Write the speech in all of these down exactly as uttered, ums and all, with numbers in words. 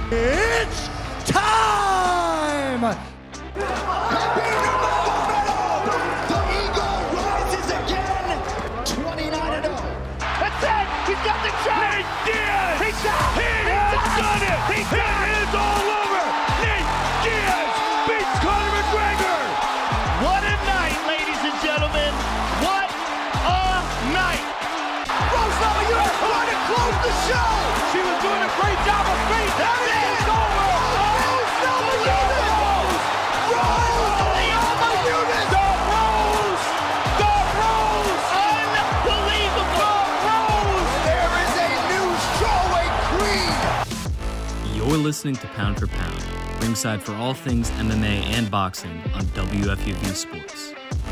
It's time! The Eagle rises again, twenty-nine and oh. That's it! He's got the chance! Diaz! He's down! He has done it! He's it is all over! Nate Diaz beats Conor McGregor! What a night, ladies and gentlemen! What a night! Rose Namajunas trying to close the show! She was doing a great job of faith! That is over! Rose Namajunas! Rose Namajunas! The Rose! The Rose! Unbelievable! The Rose! There is a new strawweight queen! You're listening to Pound for Pound, ringside for all things M M A and boxing on W F U V Sports.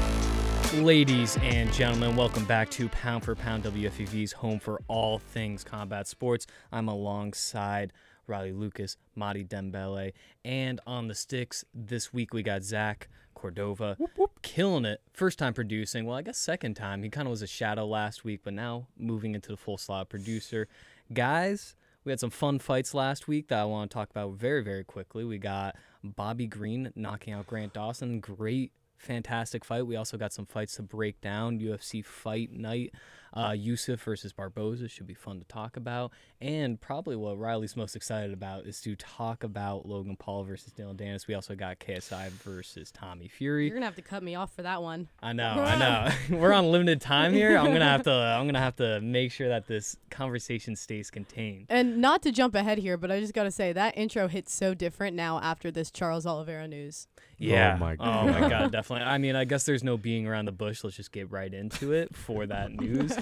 Ladies and gentlemen, welcome back to Pound for Pound, W F U V's home for all things combat sports. I'm alongside Riley Lucas, Madi Dembele, and on the sticks this week we got Zach Cordova, whoop, whoop. Killing it. First time producing, well, I guess second time. He kind of was a shadow last week, but now moving into the full slot producer. Guys, we had some fun fights last week that I want to talk about very, very quickly. We got Bobby Green knocking out Grant Dawson. Great, fantastic fight. We also got some fights to break down. U F C Fight Night. Uh, Yusuf versus Barboza should be fun to talk about. And probably what Riley's most excited about is to talk about Logan Paul versus Dylan Dennis. We also got K S I versus Tommy Fury. You're gonna have to cut me off for that one. I know, I know. We're on limited time here. I'm gonna have to. I'm gonna have to make sure that this conversation stays contained. And not to jump ahead here, but I just gotta say that intro hits so different now after this Charles Oliveira news. Yeah. Oh my god. Oh my god, definitely. I mean, I guess there's no being around the bush. Let's just get right into it for that news.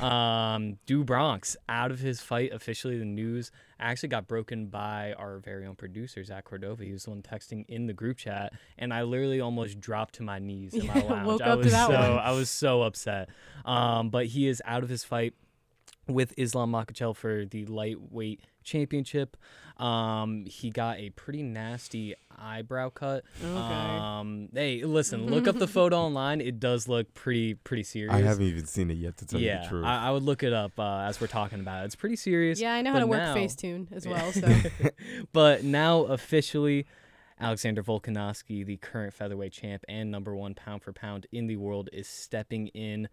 Um, Do Bronx out of his fight officially. The news actually got broken by our very own producer, Zach Cordova. He was the one texting in the group chat, and I literally almost dropped to my knees in my Yeah, lounge. woke I up was to that so one. I was so upset. Um, but he is out of his fight with Islam Makhachev for the lightweight championship. Um, he got a pretty nasty eyebrow cut. Okay. Um, hey, listen, look up the photo online. It does look pretty pretty serious. I haven't even seen it yet, to tell yeah, you the truth. I, I would look it up uh, as we're talking about it. It's pretty serious. Yeah, I know how but to work now- Facetune as well. So But now officially, Alexander Volkanovski, the current featherweight champ and number one pound for pound in the world, is stepping in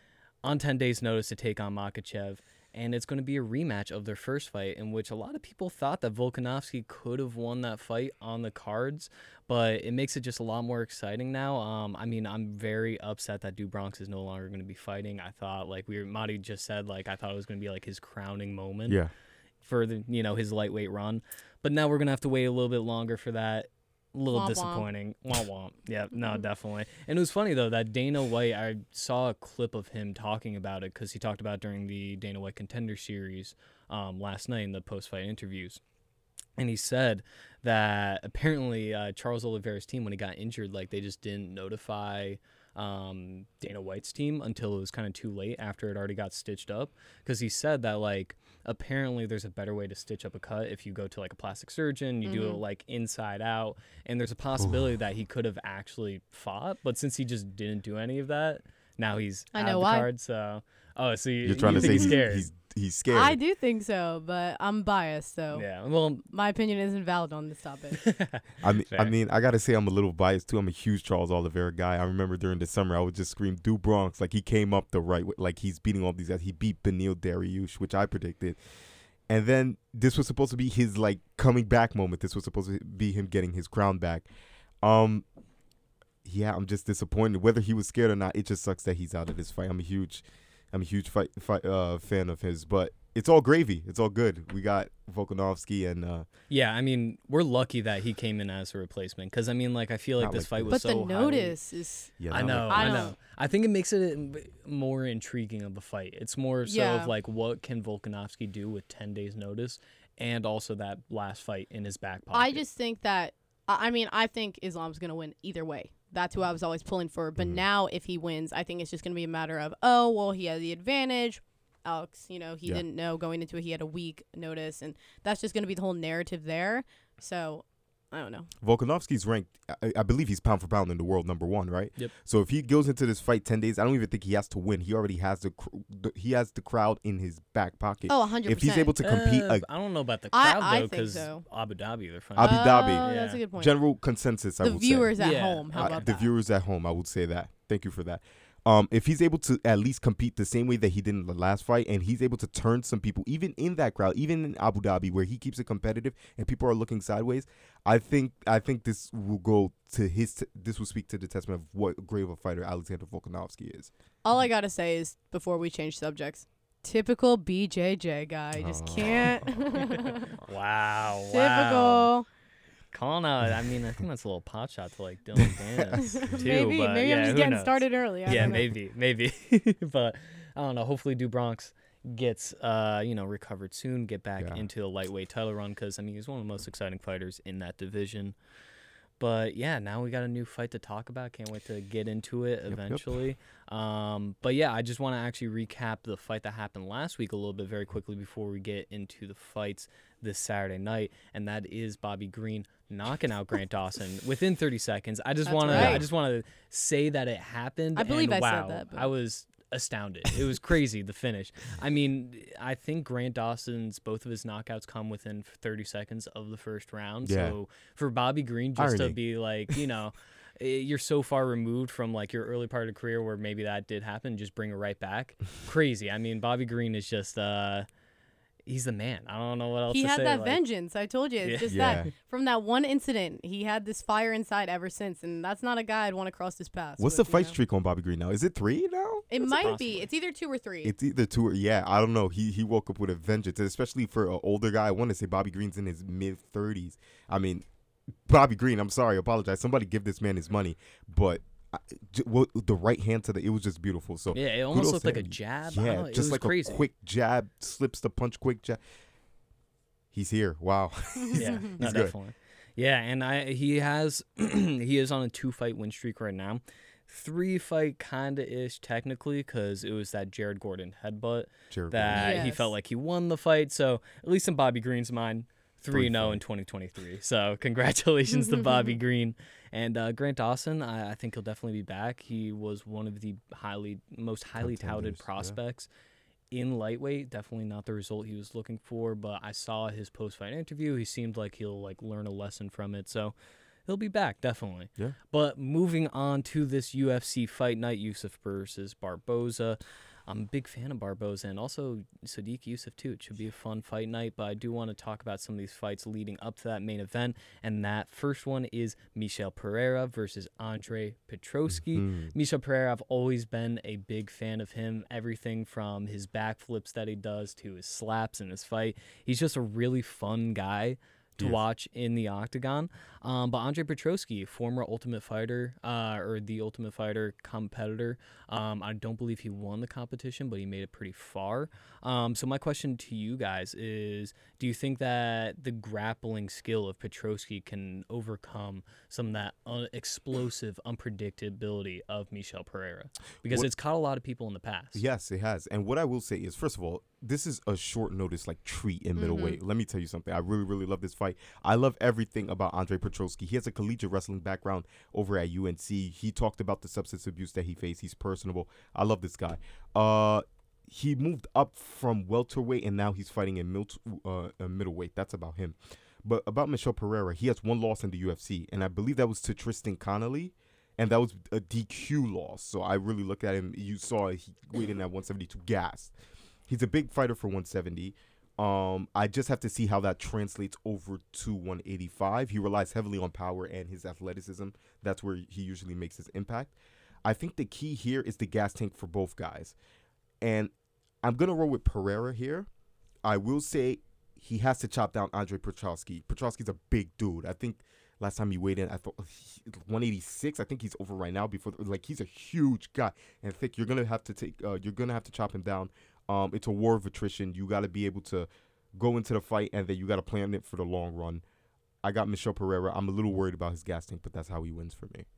on ten days' notice to take on Makhachev. And it's going to be a rematch of their first fight, in which a lot of people thought that Volkanovski could have won that fight on the cards, but it makes it just a lot more exciting now. Um, I mean, I'm very upset that Do Bronx is no longer going to be fighting. I thought, like we were, Madi just said, like I thought it was going to be like his crowning moment yeah. for the you know his lightweight run, but now we're going to have to wait a little bit longer for that. A little Womp womp. disappointing. Womp womp. Yeah, no, definitely. And it was funny, though, that Dana White, I saw a clip of him talking about it because he talked about it during the Dana White Contender Series um, last night in the post-fight interviews. And he said that apparently uh, Charles Oliveira's team, when he got injured, like they just didn't notify um, Dana White's team until it was kind of too late after it already got stitched up. Because he said that, like, apparently there's a better way to stitch up a cut if you go to like a plastic surgeon, you mm-hmm. do it like inside out, and there's a possibility Ooh. that he could have actually fought, but since he just didn't do any of that, now he's I out know of the why. card. So oh so you, You're trying you to think say he's scared. He's, he's scared. I do think so, but I'm biased, so yeah, well, my opinion isn't valid on this topic. I mean, Fair. I mean, I gotta say I'm a little biased too. I'm a huge Charles Oliveira guy. I remember during the summer I would just scream Do Bronx, like he came up the right way, like he's beating all these guys. He beat Beneil Dariush, which I predicted. And then this was supposed to be his like coming back moment. This was supposed to be him getting his crown back. Um, yeah, I'm just disappointed. Whether he was scared or not, it just sucks that he's out of this fight. I'm a huge, I'm a huge fight, fight uh, fan of his. But it's all gravy. It's all good. We got Volkanovski and uh, yeah, I mean, we're lucky that he came in as a replacement because I mean, like, I feel like Not this like fight this. was But so the highly- notice is yeah, I not know, like- I, I know. don't- I think it makes it more intriguing of the fight. It's more so Yeah. of like what can Volkanovski do with ten days notice, and also that last fight in his back pocket. I just think that I I mean I think Islam's gonna win either way. That's who I was always pulling for. But Mhm. now if he wins, I think it's just gonna be a matter of oh well he had the advantage. Alex, you know, he Yeah. didn't know going into it. He had a week notice, and that's just going to be the whole narrative there. So I don't know. Volkanovski's ranked, I, I believe he's pound for pound in the world number one, right? Yep. So if he goes into this fight ten days, I don't even think he has to win. He already has the, cr- the he has the crowd in his back pocket. Oh, one hundred percent. If he's able to compete, Uh, uh, I don't know about the I- crowd I though, think because so. Abu Dhabi they're fine. Abu Dhabi. Oh, that's Yeah. a good point. general consensus, I the would viewers say. at Yeah. home, how Uh, about the that? viewers at home, I would say that. Thank you for that. Um, if he's able to at least compete the same way that he did in the last fight, and he's able to turn some people, even in that crowd, even in Abu Dhabi, where he keeps it competitive and people are looking sideways, I think I think this will go to his. T- this will speak to the testament of what great of a fighter Alexander Volkanovski is. All I gotta say is before we change subjects, typical B J J guy. You just Oh. can't. Wow. Wow. Typical. Calling out. I mean, I think that's a little pot shot to like Dylan Dennis too. maybe but maybe yeah, I'm just who getting knows? started early. I Yeah, don't know. maybe, maybe. But I don't know. Hopefully, Du Bronx gets uh you know recovered soon, get back Yeah. into the lightweight title run because I mean he's one of the most exciting fighters in that division. But yeah, now we got a new fight to talk about. Can't wait to get into it yep. eventually. Um, but yeah, I just want to actually recap the fight that happened last week a little bit very quickly before we get into the fights this Saturday night, and that is Bobby Green knocking out Grant Dawson within thirty seconds. I just That's want to, right. I just want to say that it happened. I believe and I said wow, that, but- I was astounded. It was crazy, the finish. I mean, I think Grant Dawson's both of his knockouts come within thirty seconds of the first round. Yeah. So for Bobby Green just to Irony. be like, you know, eh, you're so far removed from like your early part of the career where maybe that did happen, just bring it right back. Crazy. I mean, Bobby Green is just uh he's the man. I don't know what else He to had say. that like, vengeance. I told you. It's Yeah. just Yeah. that from that one incident, he had this fire inside ever since, and that's not a guy I'd want to cross his path. What's with, the fight you know? streak on Bobby Green now? Is it three now? It What's it might possibly? be. It's either two or three. It's either two or yeah, I don't know. He he woke up with a vengeance, especially for an older guy. I want to say Bobby Green's in his mid thirties. I mean, Bobby Green. I'm sorry, I apologize. Somebody give this man his money, but I, j- well, the right hand to the it was just beautiful. So Yeah, it almost kudos looked to like a him. jab. I don't Yeah, know, it just was like crazy. a quick jab, slips the punch, quick jab. He's here. Wow. Yeah, no, He's good. definitely. Yeah, and I he has he is on a two fight win streak right now. Three fight kinda ish technically because it was that Jared Gordon headbutt Jared that he Yes. felt like he won the fight. So at least in Bobby Green's mind, three and zero in fight. twenty twenty-three. So congratulations to Bobby Green and uh, Grant Dawson. I, I think he'll definitely be back. He was one of the highly most highly touted Contenders, yeah. prospects. In lightweight, definitely not the result he was looking for, but I saw his post-fight interview. He seemed like he'll like learn a lesson from it, so he'll be back definitely. Yeah. But moving on to this U F C fight night, Yusuf versus Barboza. I'm a big fan of Barboza and also Sadiq Yusuf too. It should be a fun fight night, but I do want to talk about some of these fights leading up to that main event, and that first one is Michel Pereira versus Andre Petroski. Mhm. Michel Pereira, I've always been a big fan of him. Everything from his backflips that he does to his slaps in his fight. He's just a really fun guy to Yes. watch in the octagon. Um, but Andre Petroski, former Ultimate Fighter, uh, or the Ultimate Fighter competitor, um, I don't believe he won the competition, but he made it pretty far. Um, so my question to you guys is, do you think that the grappling skill of Petroski can overcome some of that un- explosive unpredictability of Michel Pereira? Because What- it's caught a lot of people in the past. Yes, it has. And what I will say is, first of all, this is a short notice like treat in Mm-hmm. middleweight. Let me tell you something. I really, really love this fight. I love everything about Andre Petroski. He has a collegiate wrestling background over at U N C. He talked about the substance abuse that he faced. He's personable. I love this guy. Uh, he moved up from welterweight and now he's fighting in mil- uh, uh, middleweight. That's about him. But about Michel Pereira, he has one loss in the U F C, and I believe that was to Tristan Connolly. And that was a D Q loss. So I really look at him. You saw he weighed in at one seventy-two, gassed. He's a big fighter for one seventy. Um, I just have to see how that translates over to one eighty-five. He relies heavily on power and his athleticism. That's where he usually makes his impact. I think the key here is the gas tank for both guys. And I'm going to roll with Pereira here. I will say he has to chop down Andre Petroski. Petroski's a big dude. I think last time he weighed in, I thought one eighty-six. I think he's over right now. Before, like, he's a huge guy, and thick. You're gonna have to take. Uh, you're gonna have to chop him down. Um, it's a war of attrition. You got to be able to go into the fight, and then you got to plan it for the long run. I got Michel Pereira. I'm a little worried about his gas tank, but that's how he wins for me.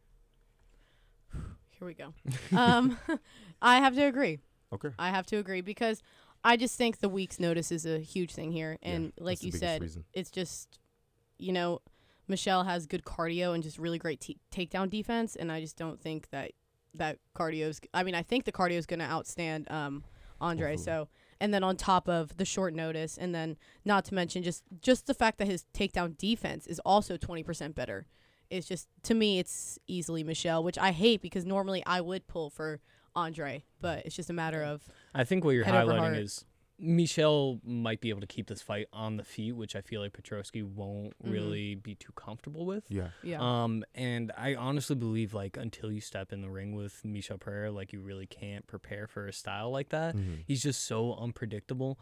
Here we go. um, I have to agree. Okay. I have to agree because I just think the week's notice is a huge thing here, and Yeah, like that's the you biggest said, reason. it's just, you know, Michelle has good cardio and just really great t- takedown defense, and I just don't think that that cardio's. I mean, I think the cardio is going to outstand um, Andre. Hopefully. So, and then on top of the short notice, and then not to mention just just the fact that his takedown defense is also twenty percent better. It's just, to me, it's easily Michelle, which I hate because normally I would pull for Andre, but it's just a matter of. I think what you're head over highlighting heart. is Michelle might be able to keep this fight on the feet, which I feel like Petrosky won't Mhm. really be too comfortable with. Yeah. Yeah. Um, and I honestly believe, like, until you step in the ring with Michel Pereira, like, you really can't prepare for a style like that. Mhm. He's just so unpredictable.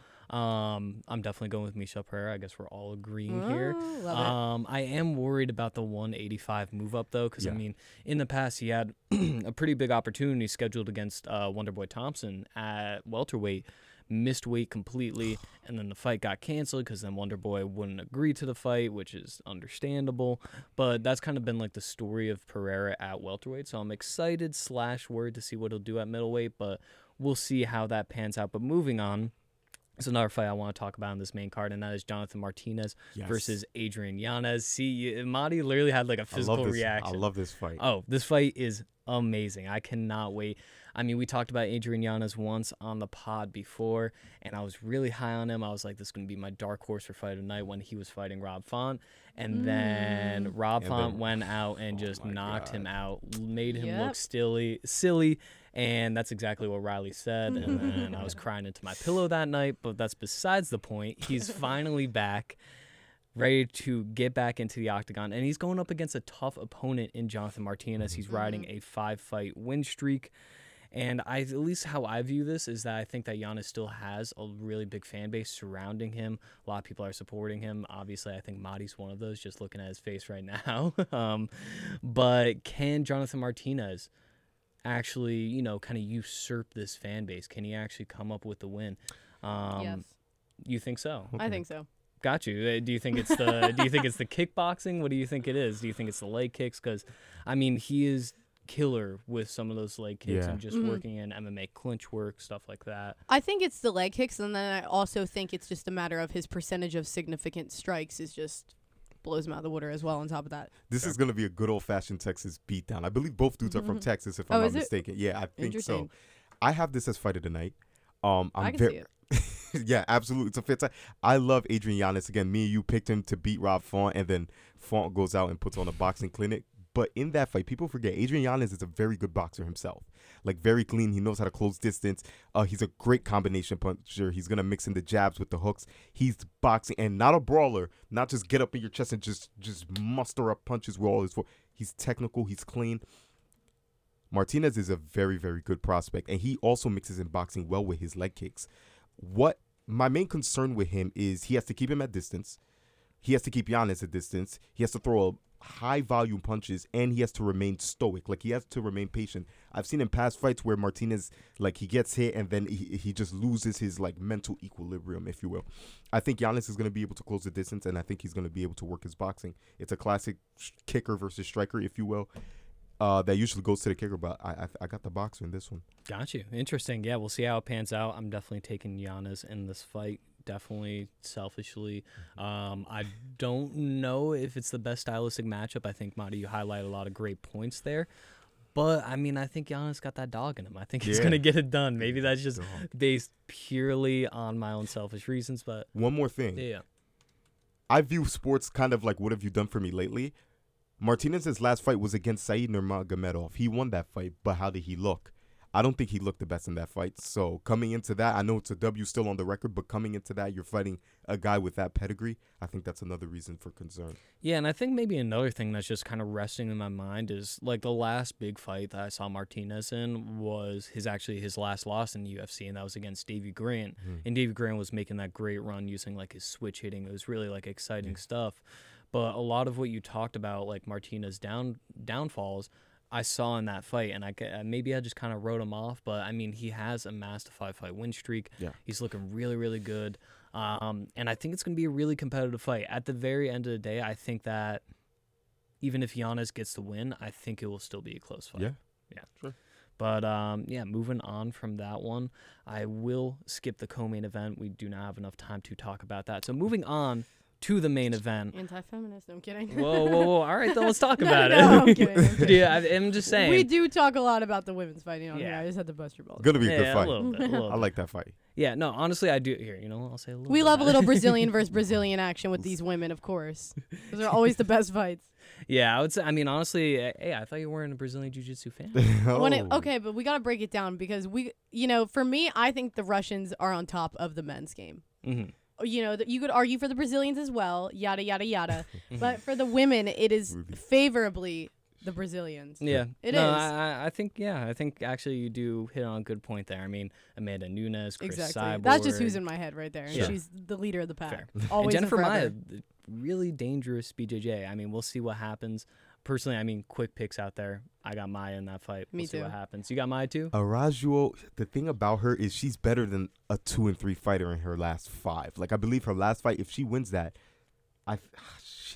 Um, I'm definitely going with Michel Pereira. I guess we're all agreeing here. Oh, love it. Um, I am worried about the one eighty-five move up, though, because, I Yeah. mean, in the past, he had a pretty big opportunity scheduled against uh, Wonderboy Thompson at welterweight. Missed weight completely, and then the fight got canceled because then Wonderboy wouldn't agree to the fight, which is understandable. But that's kind of been like the story of Pereira at welterweight. So I'm excited slash worried to see what he'll do at middleweight, but we'll see how that pans out. But moving on, it's another fight I want to talk about in this main card, and that is Jonathan Martinez Yes. versus Adrian Yanez. See, you- Madi literally had like a I physical love this. reaction. I love this fight. Oh, this fight is amazing. I cannot wait. I mean, we talked about Adrian Yanez once on the pod before, and I was really high on him. I was like, this is going to be my dark horse for fight of the night when he was fighting Rob Font. And then Rob And Font then- went out and Oh just my knocked God. him out, made him Yep. look silly, silly. And that's exactly what Riley said. And then I was crying into my pillow that night, but that's besides the point. He's finally back, ready to get back into the octagon. And he's going up against a tough opponent in Jonathan Martinez. He's riding a five-fight win streak. And I, at least how I view this is that I think that Giannis still has a really big fan base surrounding him. A lot of people are supporting him. Obviously, I think Madi's one of those, just looking at his face right now. um, but can Jonathan Martinez actually, you know, kind of usurp this fan base? Can he actually come up with the win? Um, yes. You think so? I think so. Got you. Uh, Do you think it's the Do you think it's the kickboxing? What do you think it is? Do you think it's the leg kicks? Because, I mean, he is killer with some of those leg kicks Yeah. and just Mhm. working in M M A clinch work, stuff like that. I think it's the leg kicks, and then I also think it's just a matter of his percentage of significant strikes is just blows him out of the water as well on top of that. This is gonna be a good old fashioned Texas beatdown. I believe both dudes are from Texas, if I'm Oh, not is it? mistaken. Yeah, I think so. Interesting. I have this as fight of the night. Um, I'm I can very, see it. yeah, absolutely. It's a fit. I love Adrian Yanez. Again, me and you picked him to beat Rob Font, and then Font goes out and puts on a boxing clinic. But in that fight, people forget Adrian Yanez is a very good boxer himself. Like, very clean. He knows how to close distance. Uh, he's a great combination puncher. He's going to mix in the jabs with the hooks. He's boxing and not a brawler. Not just get up in your chest and just, just muster up punches with all his force. He's technical. He's clean. Martinez is a very, very good prospect. And he also mixes in boxing well with his leg kicks. What my main concern with him is he has to keep him at distance. He has to keep Giannis at distance. He has to throw a high volume punches, and he has to remain stoic. Like, he has to remain patient. I've seen in past fights where Martinez, like, he gets hit and then he, he just loses his, like, mental equilibrium, if you will. I think Giannis is going to be able to close the distance, and I think he's going to be able to work his boxing. It's a classic sh- kicker versus striker, if you will. Uh, that usually goes to the kicker, but I, I I got the boxer in this one. Got you. Interesting. Yeah, we'll see how it pans out. I'm definitely taking Giannis in this fight. Definitely selfishly. Um, I don't know if it's the best stylistic matchup. I think, Madi, you highlight a lot of great points there. But, I mean, I think Giannis got that dog in him. I think he's Yeah. going to get it done. Maybe that's just Dog. based purely on my own selfish reasons. But, One more thing. yeah. I view sports kind of like, what have you done for me lately? Martinez's last fight was against Said Nurmagomedov. He won that fight, but how did he look? I don't think he looked the best in that fight. So coming into that, I know it's a W still on the record, but coming into that, you're fighting a guy with that pedigree. I think that's another reason for concern. Yeah, and I think maybe another thing that's just kind of resting in my mind is, like, the last big fight that I saw Martinez in was his actually his last loss in the U F C, and that was against Davey Grant. And Davey Grant was making that great run using, like, his switch hitting. It was really, like, exciting stuff. But a lot of what you talked about, like Martinez down downfalls, I saw in that fight, and I ca- maybe I just kind of wrote him off. But I mean, he has amassed a five-fight win streak. Yeah. He's looking really, really good, um, and I think it's going to be a really competitive fight. At the very end of the day, I think that even if Giannis gets the win, I think it will still be a close fight. Yeah. Yeah. Sure. But, um, yeah, moving on from that one, I will skip the co-main event. We do not have enough time to talk about that. So moving on to the main event. Anti-feminist. I'm kidding. Whoa, whoa, whoa! All right, then let's talk No, about no, it. I'm kidding, I'm kidding. Yeah, I, I'm just saying. We do talk a lot about the women's fighting on here. Yeah. I just had to bust your balls. Gonna be a good yeah, fight. a little bit. A little I bit. like that fight. Yeah, no, honestly, I do. Here, you know what? I'll say a little We bit love a about little it. Brazilian versus Brazilian action with these women, of course. Those are always the best fights. Yeah, I would say. I mean, honestly, uh, hey, I thought you weren't a Brazilian jiu-jitsu fan. When it, Oh. okay, but we got to break it down because we, you know, for me, I think the Russians are on top of the men's game. hmm You know, th- you could argue for the Brazilians as well, yada, yada, yada. But for the women, it is favorably the Brazilians. Yeah, It no, is. I, I- I think yeah, I think actually you do hit on a good point there. I mean, Amanda Nunes, Chris Exactly. Cyborg, That's just who's in my head right there. And Sure. she's the leader of the pack. Fair. Always and Jennifer and Maya, forever. the really dangerous B J J. I mean, we'll see what happens. Personally, I mean, quick picks out there. I got Maya in that fight. Me we'll see too. what happens. You got Maya too? Arajuo, the thing about her is she's better than a two and three fighter in her last five. Like I believe her last fight, if she wins that, I, she,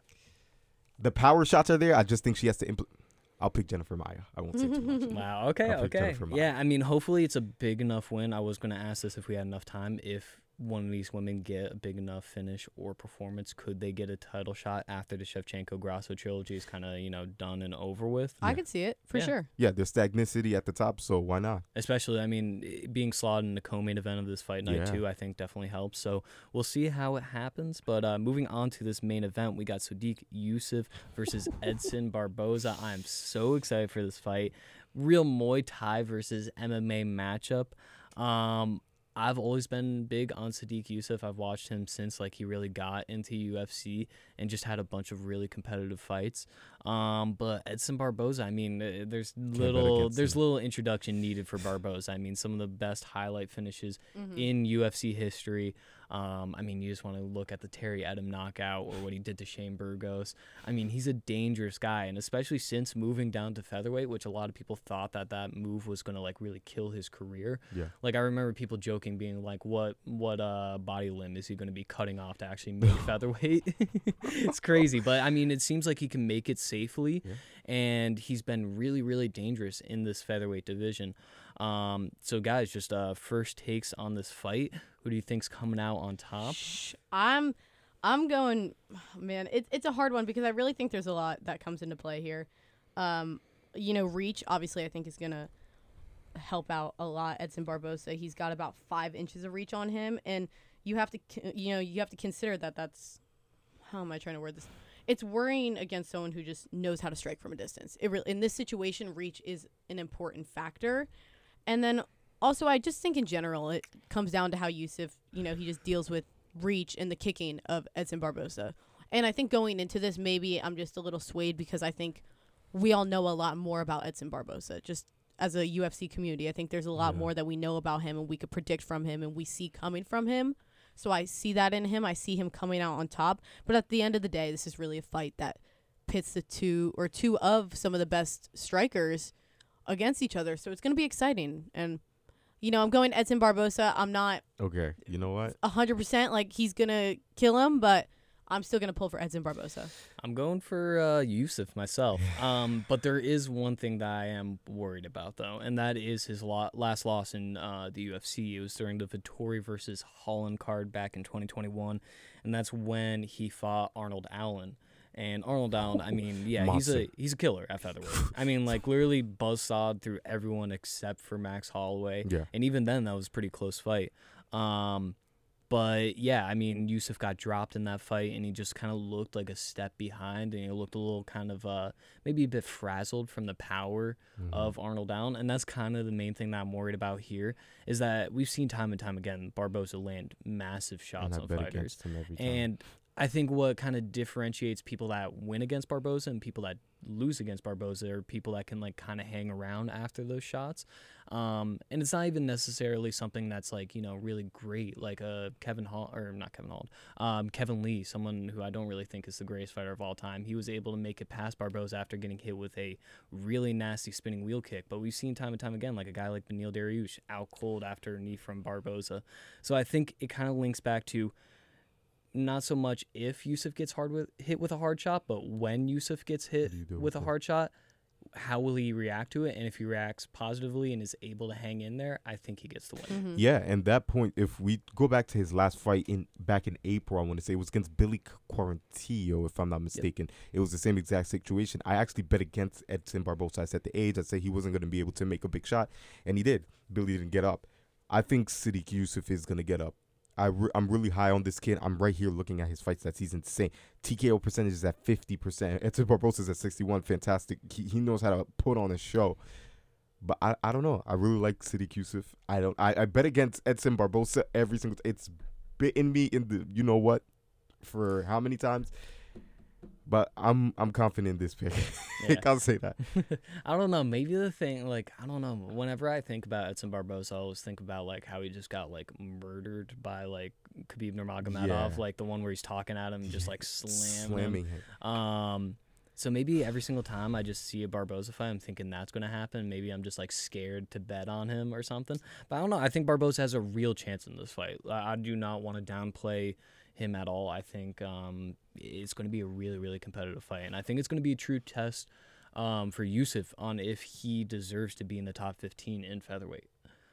the power shots are there. I just think she has to implement. I'll pick Jennifer Maya. I won't say too much. Wow. Okay. I'll pick Okay. Jennifer Maya. Yeah. I mean, hopefully it's a big enough win. I was gonna ask this if we had enough time. If one of these women get a big enough finish or performance, could they get a title shot after the Shevchenko Grasso trilogy is kind of you know done and over with? I could see it for Yeah. sure. Yeah, there's stagnicity at the top, so why not? Especially, I mean, i- being slotted in the co-main event of this fight night Yeah. too, I think definitely helps. So we'll see how it happens. But uh, moving on to this main event, we got Sodiq Yusuff versus Edson Barboza. I am so excited for this fight. Real Muay Thai versus M M A matchup. Um, I've always been big on Sodiq Yusuff. I've watched him since like he really got into U F C and just had a bunch of really competitive fights. Um, but Edson Barboza, I mean, uh, there's bet little against there's him. little introduction needed for Barboza. I mean, some of the best highlight finishes Mm-hmm. in U F C history. Um, I mean, you just want to look at the Terry Edom knockout or what he did to Shane Burgos. I mean, he's a dangerous guy, and especially since moving down to featherweight, which a lot of people thought that that move was going to like really kill his career. Yeah. Like I remember people joking, being like, "What, what uh, body limb is he going to be cutting off to actually make featherweight?" It's crazy, but I mean, it seems like he can make it safely, Yeah. and he's been really, really dangerous in this featherweight division. Um, so guys, just uh, first takes on this fight. Who do you think's coming out on top? Shh. I'm I'm going man, it's it's a hard one because I really think there's a lot that comes into play here. Um, you know, reach obviously I think is gonna help out a lot. Edson Barboza, he's got about five inches of reach on him, and you have to c- you know you have to consider that that's how am I trying to word this? It's worrying against someone who just knows how to strike from a distance. It really, in this situation, reach is an important factor, and then also I just think in general it comes down to how Yusuff, you know, he just deals with reach and the kicking of Edson Barboza. And I think going into this, maybe I'm just a little swayed because I think we all know a lot more about Edson Barboza. Just as a U F C community, I think there's a lot Yeah. more that we know about him and we could predict from him and we see coming from him. So I see that in him. I see him coming out on top. But at the end of the day, this is really a fight that pits the two or two of some of the best strikers against each other. So it's going to be exciting. And, you know, I'm going Edson Barboza. I'm not Okay, you know what? one hundred percent like he's going to kill him, but I'm still going to pull for Edson Barboza. I'm going for uh, Yusuff myself. Um, but there is one thing that I am worried about, though, and that is his lo- last loss in uh, the U F C. It was during the Vettori versus Holland card back in twenty twenty-one, and that's when he fought Arnold Allen. And Arnold Allen, I mean, yeah, he's Monster. a he's a killer at featherweight. I mean, like literally buzzsawed through everyone except for Max Holloway. Yeah. And even then, that was a pretty close fight. Um, but yeah, I mean, Yusuff got dropped in that fight, and he just kind of looked like a step behind, and he looked a little kind of uh, maybe a bit frazzled from the power Mm-hmm. of Arnold Allen. And that's kind of the main thing that I'm worried about here is that we've seen time and time again Barboza land massive shots And I on bet fighters. against him every time. And I think what kind of differentiates people that win against Barboza and people that lose against Barboza are people that can like kind of hang around after those shots. Um, and it's not even necessarily something that's like, you know, really great, like a Kevin Hall or not Kevin Hall, um, Kevin Lee, someone who I don't really think is the greatest fighter of all time. He was able to make it past Barboza after getting hit with a really nasty spinning wheel kick. But we've seen time and time again, like a guy like Beneil Dariush out cold after a knee from Barboza. So I think it kind of links back to not so much if Yusuff gets hard with hit with a hard shot, but when Yusuff gets hit do you do with a with it? hard shot, how will he react to it? And if he reacts positively and is able to hang in there, I think he gets the win. Mm-hmm. Yeah, and that point, if we go back to his last fight in back in April, I want to say it was against Billy Quarantillo, if I'm not mistaken. Yep. It was the same exact situation. I actually bet against Edson Barboza. I said the age. I said he wasn't going to be able to make a big shot, and he did. Billy didn't get up. I think Sadiq Yusuff is going to get up. I re- I'm really high on this kid. I'm right here looking at his fight stats. He's insane. T K O percentage is at fifty percent. Edson Barboza is at sixty-one. Fantastic. He, he knows how to put on a show. But I, I don't know. I really like Sadiq Yusuff. I don't. I, I bet against Edson Barboza every single. T- it's bitten me in the you know what, for how many times. But I'm I'm confident in this pick. Yeah. I'll say that. I don't know. Maybe the thing, like, I don't know. Whenever I think about Edson Barboza, I always think about, like, how he just got, like, murdered by, like, Khabib Nurmagomedov. Yeah. Like, the one where he's talking at him and just, like, slam slamming him. him. Um, so maybe every single time I just see a Barboza fight, I'm thinking that's going to happen. Maybe I'm just, like, scared to bet on him or something. But I don't know. I think Barboza has a real chance in this fight. I, I do not want to downplay him at all. I think um, it's going to be a really, really competitive fight. And I think it's going to be a true test um, for Yusuff on if he deserves to be in the top fifteen in featherweight.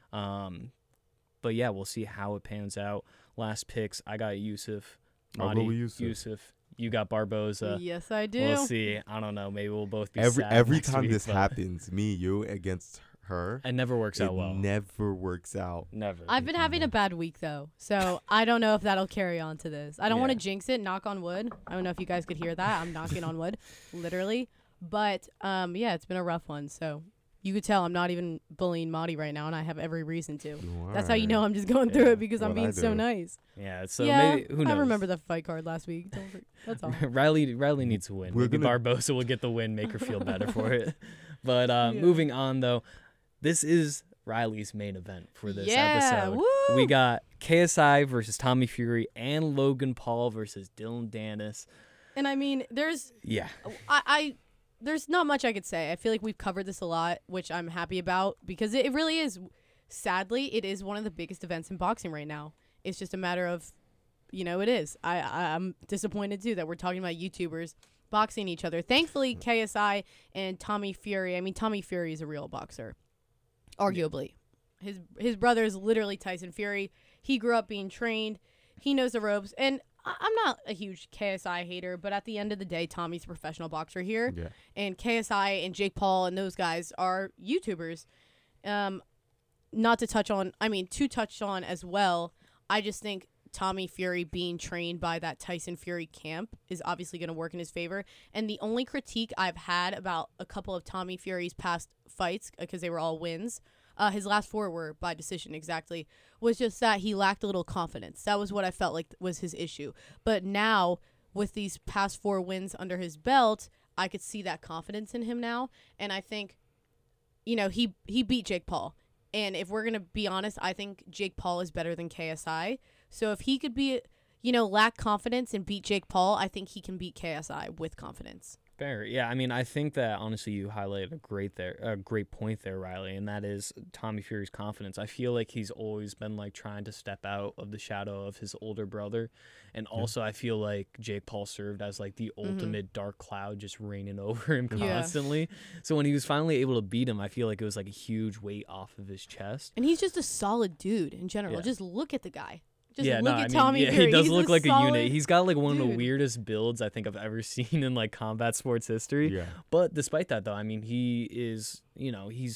Um, but, yeah, we'll see how it pans out. Last picks, I got Yusuff. I'll go with Yusuff. Yusuff. You got Barboza. Yes, I do. We'll see. I don't know. Maybe we'll both be Every sad every next time week, this but happens, me, you against her, it never works it out well. never works out. Never. I've been having a bad week, though, so I don't know if that'll carry on to this. I don't want to Yeah. jinx it, knock on wood. I don't know if you guys could hear that. I'm knocking on wood, literally. But, um, yeah, it's been a rough one, so you could tell I'm not even bullying Marty right now, and I have every reason to. That's how you know I'm just going through Yeah. it, because I'm Well, I being so do. nice. Yeah, so yeah, maybe, who knows? I remember the fight card last week. Don't forget. That's all. Riley Riley needs to win. We're Maybe gonna- Barboza will get the win, make her feel better for it. But uh, Yeah. moving on, though, this is Riley's main event for this Yeah, episode. woo! We got K S I versus Tommy Fury and Logan Paul versus Dylan Dennis. And, I mean, there's Yeah. I, I there's not much I could say. I feel like we've covered this a lot, which I'm happy about, because it, it really is. Sadly, it is one of the biggest events in boxing right now. It's just a matter of, you know, it is. I, I I'm disappointed too that we're talking about YouTubers boxing each other. Thankfully, K S I and Tommy Fury. I mean, Tommy Fury is a real boxer, arguably. His his brother is literally Tyson Fury. He grew up being trained. He knows the ropes, and I- I'm not a huge K S I hater, but at the end of the day, Tommy's a professional boxer here, Yeah. and K S I and Jake Paul and those guys are YouTubers. Um, not to touch on, I mean, to touch on as well, I just think Tommy Fury being trained by that Tyson Fury camp is obviously going to work in his favor. And the only critique I've had about a couple of Tommy Fury's past fights, because they were all wins, uh, his last four were by decision exactly, was just that he lacked a little confidence. That was what I felt like was his issue. But now, with these past four wins under his belt, I could see that confidence in him now. And I think, you know, he, he beat Jake Paul. And if we're going to be honest, I think Jake Paul is better than K S I. So if he could be, you know, lack confidence and beat Jake Paul, I think he can beat K S I with confidence. Fair. Yeah, I mean, I think that honestly you highlighted a great there, a great point there, Riley, and that is Tommy Fury's confidence. I feel like he's always been like trying to step out of the shadow of his older brother, and also I feel like Jake Paul served as like the ultimate dark cloud, just raining over him Yeah. constantly. So when he was finally able to beat him, I feel like it was like a huge weight off of his chest. And he's just a solid dude in general. Yeah. Just look at the guy. Just yeah, look no, at I mean, Tommy yeah, Fury. he does He's look a like a unit. solid He's got like one of the dude. weirdest builds I think I've ever seen in like combat sports history. Yeah. But despite that, though, I mean, he is, you know, he's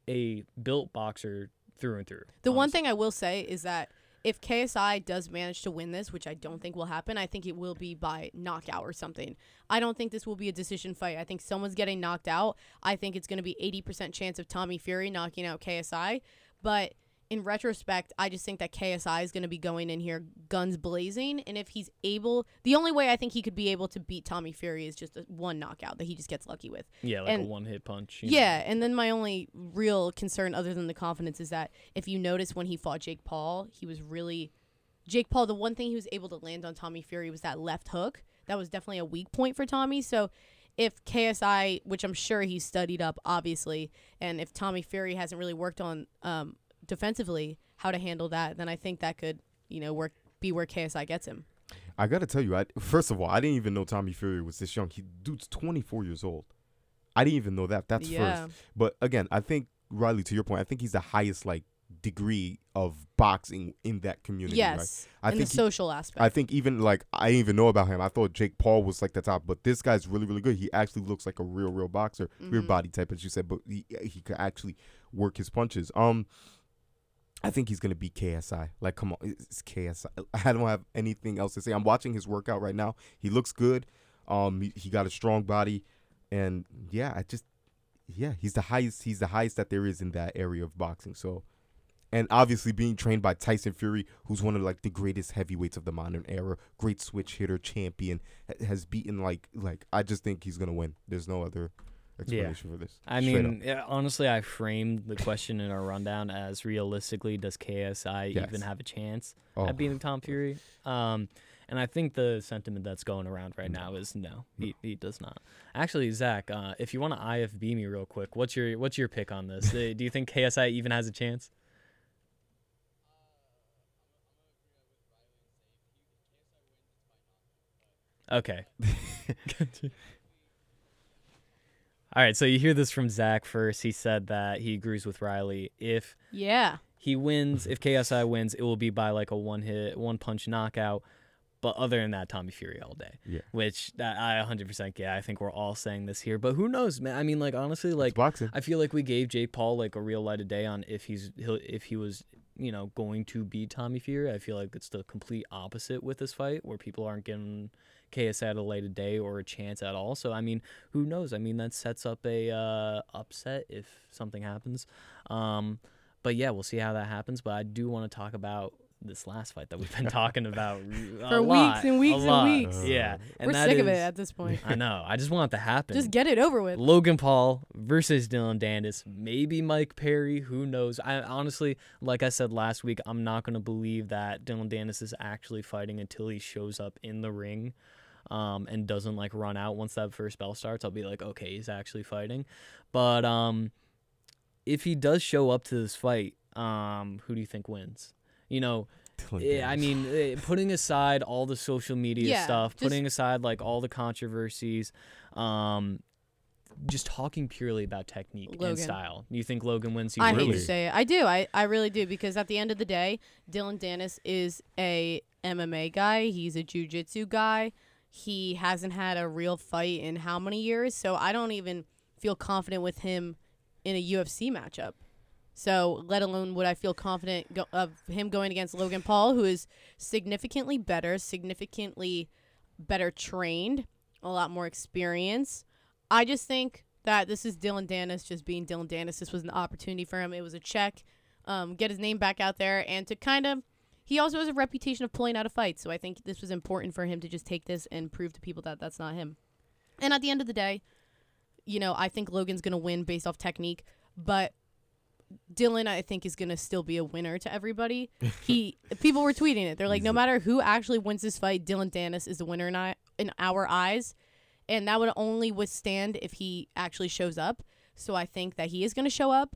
a built boxer through and through. The one honestly. thing I will say is that if K S I does manage to win this, which I don't think will happen, I think it will be by knockout or something. I don't think this will be a decision fight. I think someone's getting knocked out. I think it's going to be eighty percent chance of Tommy Fury knocking out K S I. But in retrospect, I just think that K S I is going to be going in here guns blazing. And if he's able, the only way I think he could be able to beat Tommy Fury is just a one knockout that he just gets lucky with. Yeah, like and- a one hit punch. you know. Yeah, and then my only real concern other than the confidence is that if you notice when he fought Jake Paul, he was really Jake Paul, the one thing he was able to land on Tommy Fury was that left hook. That was definitely a weak point for Tommy. So if K S I, which I'm sure he's studied up obviously, and if Tommy Fury hasn't really worked on um, defensively how to handle that, then I think that could, you know, work be where K S I gets him. I gotta tell you, I first of all, I didn't even know Tommy Fury was this young. He dude's twenty-four years old. I didn't even know that. That's Yeah. first. But again, I think Riley, to your point, I think he's the highest like degree of boxing in that community. Yes, right? I in think the he- social aspect. I think even like I didn't even know about him. I thought Jake Paul was like the top, but this guy's really, really good. He actually looks like a real, real boxer, real Mhm. body type, as you said. But he he could actually work his punches. Um, I think he's gonna beat K S I. Like, come on, it's K S I. I don't have anything else to say. I'm watching his workout right now. He looks good. Um, he, he got a strong body, and yeah, I just yeah, he's the highest. He's the highest that there is in that area of boxing. So. And obviously being trained by Tyson Fury, who's one of like the greatest heavyweights of the modern era, great switch hitter, champion, ha- has beaten like like I just think he's gonna win. There's no other explanation for this. I Straight mean, yeah, honestly, I framed the question in our rundown as realistically, does K S I Yes. even have a chance Oh. at beating Tom Fury? Um, and I think the sentiment that's going around right now is no, he, he does not. Actually, Zach, uh, if you want to I F B me real quick, what's your what's your pick on this? Uh, Do you think K S I even has a chance? Okay. All right, so you hear this from Zach first. He said that he agrees with Riley. If yeah. he wins, if K S I wins, it will be by like a one hit, one punch knockout. But other than that, Tommy Fury all day. Yeah. Which that I one hundred percent get. I think we're all saying this here. But who knows, man? I mean, like honestly, like It's boxing. I feel like we gave Jake Paul like a real light of day on if he's he'll, if he was you know going to beat Tommy Fury. I feel like it's the complete opposite with this fight, where people aren't giving K S I a light of day or a chance at all. So I mean, who knows? I mean, that sets up a uh, upset if something happens. Um, but yeah, we'll see how that happens. But I do want to talk about this last fight that we've been talking about a For lot, weeks and weeks a and lot. weeks. Yeah, and We're that sick of it is- at this point. I know. I just want it to happen. Just get it over with. Logan Paul versus Dylan Dandis, maybe Mike Perry, who knows? I honestly, like I said last week, I'm not going to believe that Dylan Dandis is actually fighting until he shows up in the ring um, and doesn't like run out once that first bell starts. I'll be like, okay, he's actually fighting. But um, if he does show up to this fight, um, who do you think wins? You know, yeah, I mean, eh, putting aside all the social media Yeah, stuff, just- putting aside like all the controversies, um, just talking purely about technique and Logan. style. You think Logan wins? You I hate really? to say it. I do. I, I really do, because at the end of the day, Dylan Dandis is a M M A guy. He's a jiu-jitsu guy. He hasn't had a real fight in how many years? So I don't even feel confident with him in a U F C matchup. So let alone would I feel confident go- of him going against Logan Paul, who is significantly better, significantly better trained, a lot more experience. I just think that this is Dylan Dandis just being Dylan Dandis. This was an opportunity for him. It was a check, um, get his name back out there, and to kind of, he also has a reputation of pulling out a fight. So I think this was important for him to just take this and prove to people that that's not him. And at the end of the day, you know, I think Logan's going to win based off technique, but Dylan, I think, is going to still be a winner to everybody. He People were tweeting it. They're like, no matter who actually wins this fight, Dylan Dandis is the winner in, I, in our eyes. And that would only withstand if he actually shows up. So I think that he is going to show up.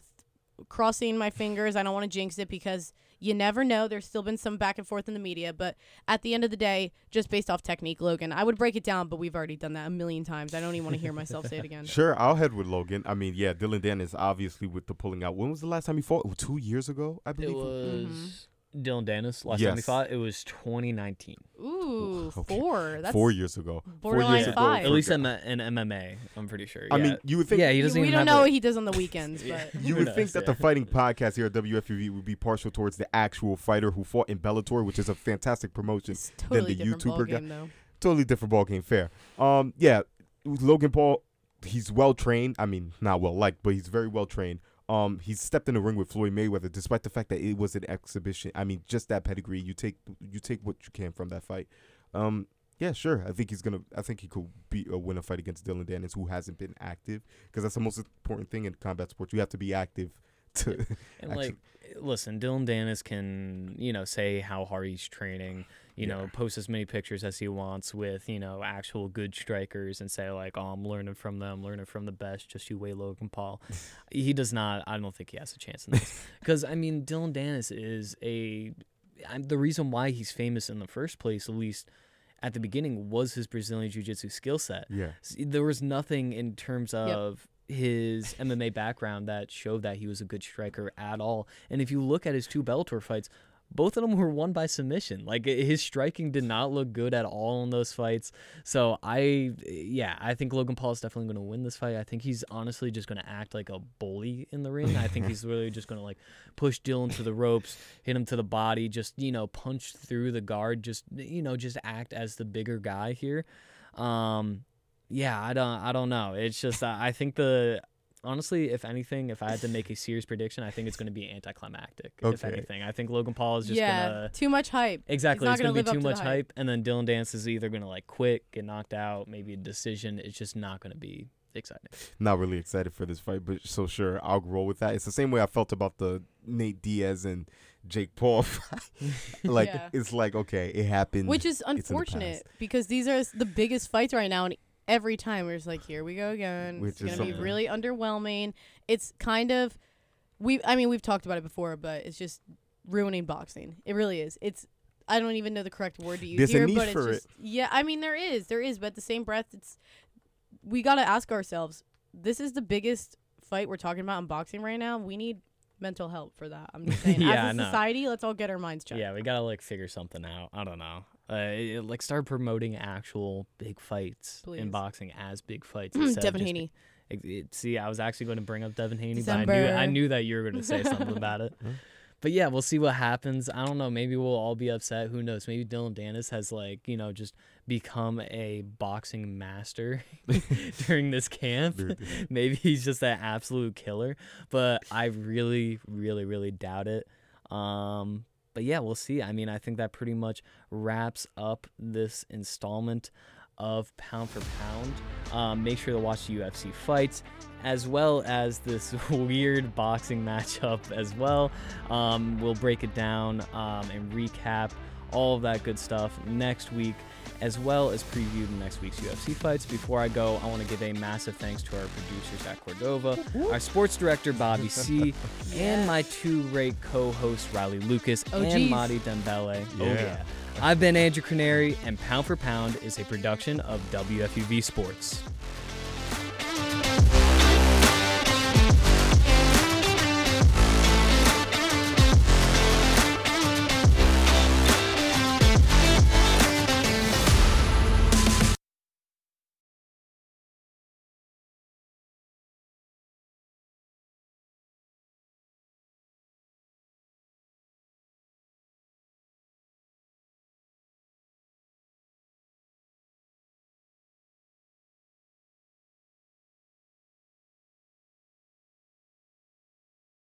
Crossing my fingers. I don't want to jinx it because you never know. There's still been some back and forth in the media. But at the end of the day, just based off technique, Logan, I would break it down, but we've already done that a million times. I don't even want to hear myself say it again. Sure, I'll head with Logan. I mean, yeah, Dylan Dandis obviously with the pulling out. When was the last time he fought? Oh, two years ago, I It believe. was Dylan Dandis last time he Yes. fought. It was twenty nineteen. Ooh, Okay. four. That's Four years ago. Four borderline years ago. five. At least in, in M M A, I'm pretty sure. I Yeah. mean, you would think. yeah, he doesn't we even don't have know a- what he does on the weekends, but You Who would knows, think that yeah. the fighting podcast here at W F U V would be partial towards the actual fighter who fought in Bellator, which is a fantastic promotion. it's totally the different YouTuber guy- ballgame, though. Totally different ball game. Fair. Um, yeah, Logan Paul, he's well trained. I mean, not well liked, but he's very well trained. Um, he's stepped in the ring with Floyd Mayweather, despite the fact that it was an exhibition. I mean, just that pedigree. You take you take what you can from that fight. Um, yeah, sure. I think he's gonna. I think he could be a win a fight against Dylan Dandis, who hasn't been active, because that's the most important thing in combat sports. You have to be active to. And actually- like, listen, Dylan Dandis can, you know, say how hard he's training, you Yeah. know, post as many pictures as he wants with, you know, actual good strikers and say like, oh, I'm learning from them, learning from the best. Just you wait, Logan Paul. He does not. I don't think he has a chance in this because I mean, Dylan Dandis is a. I'm, the reason why he's famous in the first place, at least at the beginning was his Brazilian Jiu-Jitsu skill set. Yeah. There was nothing in terms of yep. his M M A background that showed that he was a good striker at all. And if you look at his two Bellator fights, both of them were won by submission. Like, his striking did not look good at all in those fights. So I, yeah, I think Logan Paul is definitely going to win this fight. I think he's honestly just going to act like a bully in the ring. I think he's really just going to, like, push Dillon to the ropes, hit him to the body, just, you know, punch through the guard, just, you know, just act as the bigger guy here. Um, yeah, I don't, I don't know. It's just, uh, I think the... Honestly, if anything, if I had to make a serious prediction, I think it's going to be anticlimactic. Okay. If anything, I think Logan Paul is just yeah, gonna too much hype. Exactly, it's, it's going to be too much hype. hype, and then Dylan Dance is either going to like quit, get knocked out, maybe a decision. It's just not going to be exciting. Not really excited for this fight, but so sure, I'll roll with that. It's the same way I felt about the Nate Diaz and Jake Paul fight. Like yeah. it's like okay, it happened, which is unfortunate the because these are the biggest fights right now, and every time we're just like, here we go again. Which it's is gonna be something. really underwhelming. It's kind of, we. I mean, we've talked about it before, but it's just ruining boxing. It really is. It's. I don't even know the correct word to use There's here, a need but for it's just. it. Yeah, I mean, there is, there is, but at the same breath, it's. We gotta ask ourselves. This is the biggest fight we're talking about in boxing right now. We need mental help for that. I'm just saying. Yeah, As a no. society, let's all get our minds checked. Yeah, we gotta like figure something out. I don't know. Uh, it, like start promoting actual big fights Please. in boxing as big fights. instead of Devin just- Haney. It, it, see, I was actually going to bring up Devin Haney, but I December. knew I knew that you were going to say something about it. But yeah, we'll see what happens. I don't know. Maybe we'll all be upset. Who knows? Maybe Dylan Dennis has like you know just become a boxing master during this camp. Maybe he's just an absolute killer. But I really, really, really doubt it. Um, but yeah, we'll see. I mean, I think that pretty much wraps up this installment of Pound for Pound. Um, make sure to watch the U F C fights as well as this weird boxing matchup as well. Um, we'll break it down um, and recap all of that good stuff next week, as well as preview the next week's U F C fights. Before I go, I want to give a massive thanks to our producer, Zach Cordova, our sports director, Bobby C., and my two great co-hosts, Riley Lucas Oh, and geez. Madi Dembele. Oh, Yeah. yeah. I've been Andrew Canary, and Pound for Pound is a production of W F U V Sports.